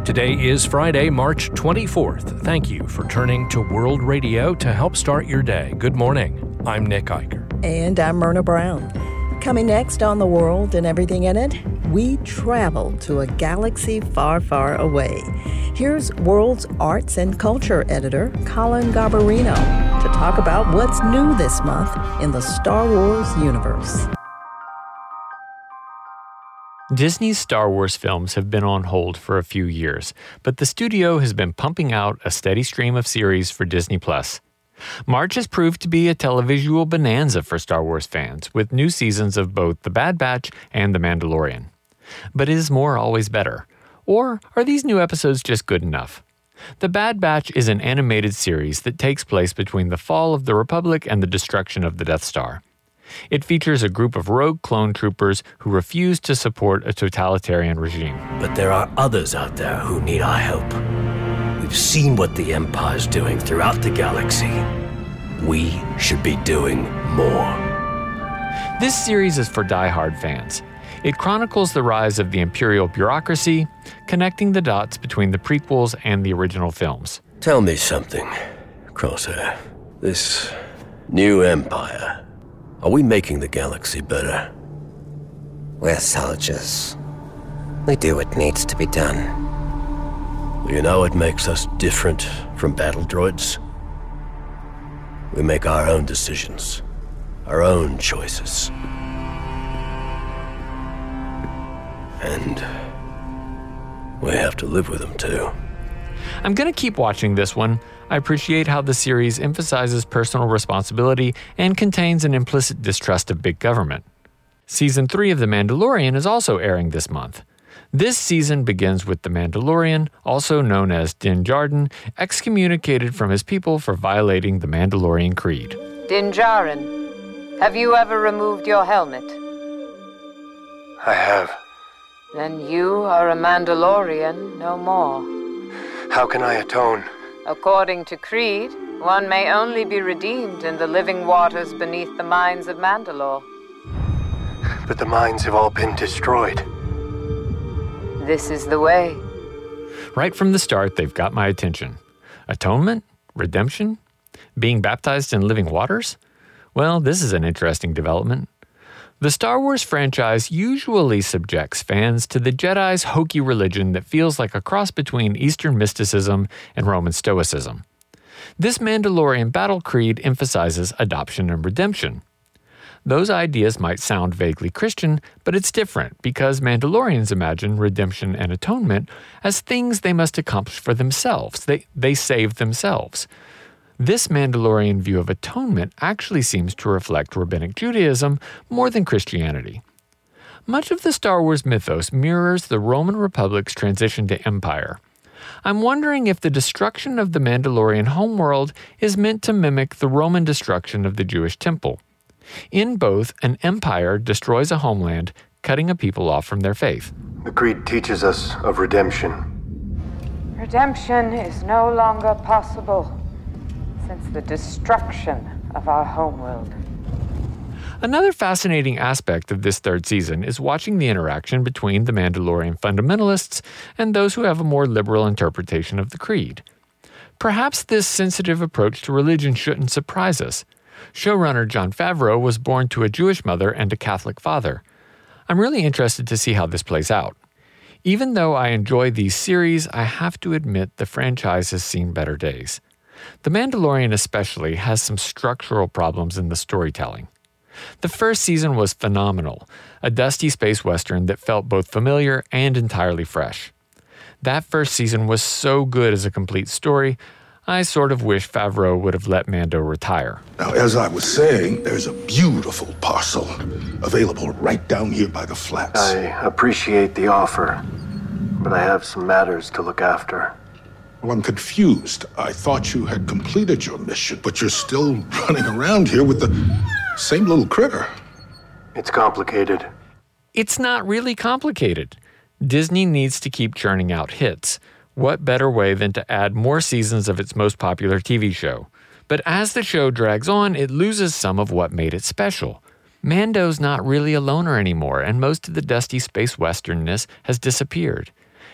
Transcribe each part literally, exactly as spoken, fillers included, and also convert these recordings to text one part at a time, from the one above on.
Today is Friday, March twenty-fourth. Thank you for turning to World Radio to help start your day. Good morning. I'm Nick Eicher. And I'm Myrna Brown. Coming next on The World and Everything in It, we travel to a galaxy far, far away. Here's World's Arts and Culture editor Colin Garbarino to talk about what's new this month in the Star Wars universe. Disney's Star Wars films have been on hold for a few years, but the studio has been pumping out a steady stream of series for Disney Plus. March has proved to be a televisual bonanza for Star Wars fans, with new seasons of both The Bad Batch and The Mandalorian. But is more always better? Or are these new episodes just good enough? The Bad Batch is an animated series that takes place between the fall of the Republic and the destruction of the Death Star. It features a group of rogue clone troopers who refuse to support a totalitarian regime. But there are others out there who need our help. We've seen what the Empire's doing throughout the galaxy. We should be doing more. This series is for die-hard fans. It chronicles the rise of the Imperial bureaucracy, connecting the dots between the prequels and the original films. Tell me something, Crosshair. This new Empire, are we making the galaxy better? We're soldiers. We do what needs to be done. You know what makes us different from battle droids? We make our own decisions, our own choices. And we have to live with them too. I'm going to keep watching this one. I appreciate how the series emphasizes personal responsibility and contains an implicit distrust of big government. Season three of The Mandalorian is also airing this month. This season begins with The Mandalorian, also known as Din Djarin, excommunicated from his people for violating the Mandalorian Creed. Din Djarin, have you ever removed your helmet? I have. Then you are a Mandalorian no more. How can I atone? According to Creed, one may only be redeemed in the living waters beneath the mines of Mandalore. But the mines have all been destroyed. This is the way. Right from the start, they've got my attention. Atonement? Redemption? Being baptized in living waters? Well, this is an interesting development. The Star Wars franchise usually subjects fans to the Jedi's hokey religion that feels like a cross between Eastern mysticism and Roman Stoicism. This Mandalorian battle creed emphasizes adoption and redemption. Those ideas might sound vaguely Christian, but it's different because Mandalorians imagine redemption and atonement as things they must accomplish for themselves. They, they save themselves. This Mandalorian view of atonement actually seems to reflect Rabbinic Judaism more than Christianity. Much of the Star Wars mythos mirrors the Roman Republic's transition to empire. I'm wondering if the destruction of the Mandalorian homeworld is meant to mimic the Roman destruction of the Jewish temple. In both, an empire destroys a homeland, cutting a people off from their faith. The Creed teaches us of redemption. Redemption is no longer possible since the destruction of our homeworld. Another fascinating aspect of this third season is watching the interaction between the Mandalorian fundamentalists and those who have a more liberal interpretation of the Creed. Perhaps this sensitive approach to religion shouldn't surprise us. Showrunner Jon Favreau was born to a Jewish mother and a Catholic father. I'm really interested to see how this plays out. Even though I enjoy these series, I have to admit the franchise has seen better days. The Mandalorian especially has some structural problems in the storytelling. The first season was phenomenal, a dusty space western that felt both familiar and entirely fresh. That first season was so good as a complete story, I sort of wish Favreau would have let Mando retire. Now, as I was saying, there's a beautiful parcel available right down here by the flats. I appreciate the offer, but I have some matters to look after. Well, I'm confused. I thought you had completed your mission, but you're still running around here with the same little critter. It's complicated. It's not really complicated. Disney needs to keep churning out hits. What better way than to add more seasons of its most popular T V show? But as the show drags on, it loses some of what made it special. Mando's not really a loner anymore, and most of the dusty space westernness has disappeared.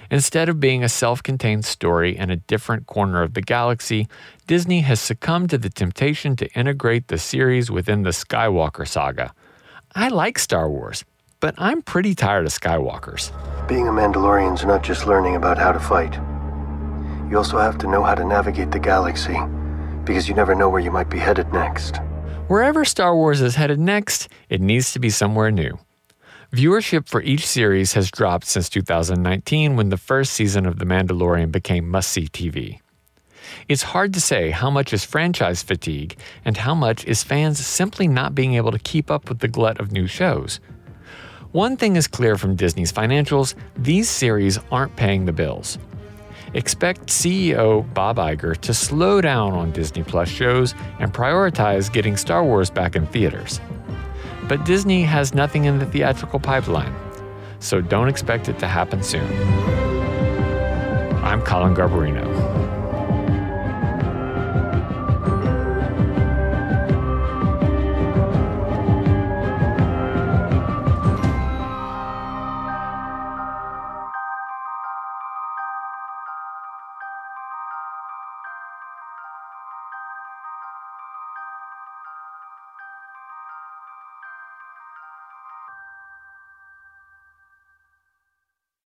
Instead of being a self-contained story in a different corner of the galaxy, Disney has succumbed to the temptation to integrate the series within the Skywalker saga. I like Star Wars, but I'm pretty tired of Skywalkers. Being a Mandalorian's not just learning about how to fight. You also have to know how to navigate the galaxy, because you never know where you might be headed next. Wherever Star Wars is headed next, it needs to be somewhere new. Viewership for each series has dropped since two thousand nineteen, when the first season of The Mandalorian became must-see T V. It's hard to say how much is franchise fatigue and how much is fans simply not being able to keep up with the glut of new shows. One thing is clear from Disney's financials: these series aren't paying the bills. Expect C E O Bob Iger to slow down on Disney Plus shows and prioritize getting Star Wars back in theaters. But Disney has nothing in the theatrical pipeline, so don't expect it to happen soon. I'm Colin Garbarino.